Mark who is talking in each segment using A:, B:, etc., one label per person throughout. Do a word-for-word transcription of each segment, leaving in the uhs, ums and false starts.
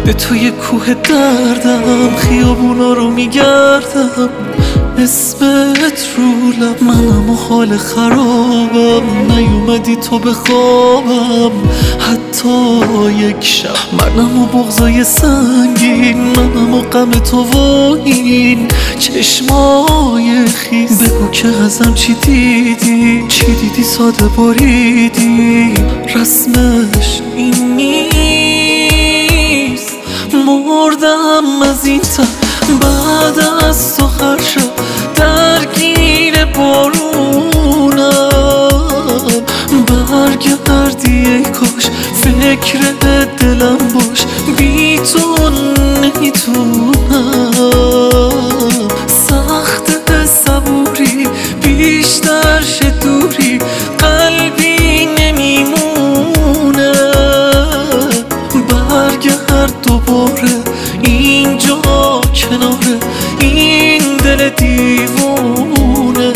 A: به توی کوه دردم، خیابونا رو میگردم، اسمت رو لب، منم و حال خرابم، نیومدی تو به خوابم حتی یک شب. منم و بغضای سنگین، منم و غم تو و این چشمای خیس. بگو که ازم چی دیدی، چی دیدی ساده باریدی، رسمش این نیست. مردم از این تب بعد از تو هر شب، درگیر بارونم. برگردی ای کاش، فکر دلم باش، بی تو نمیتونم. سخت صبوری بیشتر شه دوری، قلبی نمیمونه. برگرد دوباره اینجا کنار این دل دیوونه.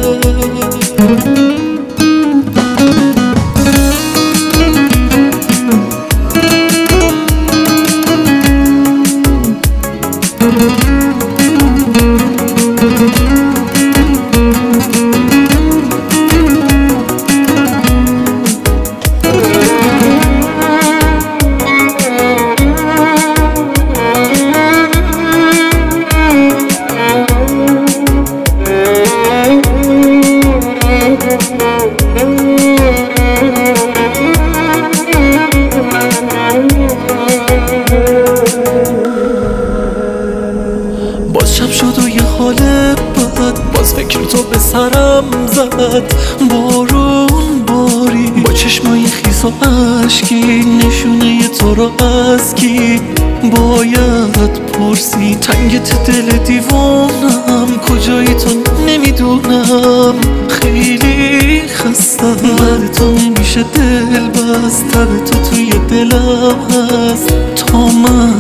A: باز شب شد و یه حال بد، باز فکر تو به سرم زد. بارون باری با چشمای خیس و عشقی، نشونه تو رو از کی باید پرسی. تنگت دل دیوانم، کجایی تو نمیدونم. خیلی خستم، بعد تو نمیشه دل بست، تب تو توی دلم هست تا من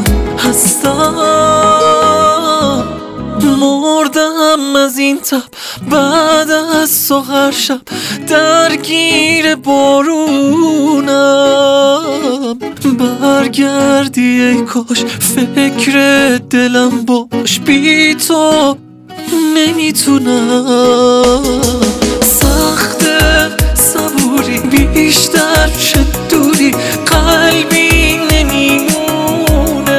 A: هستم. مردم از این تب بعد از تو هر شب، درگیر بارونم. برگردی ای کاش، فکر دلم باش، بی تو نمیتونم. سخت صبوری بیشتر شه دوری، قلبی نمیمونه.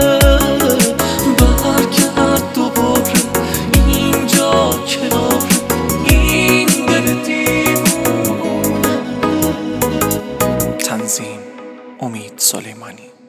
A: برگرد دوباره اینجا کنار این دل دیوونه.
B: تنظیم: امید سلیمانی.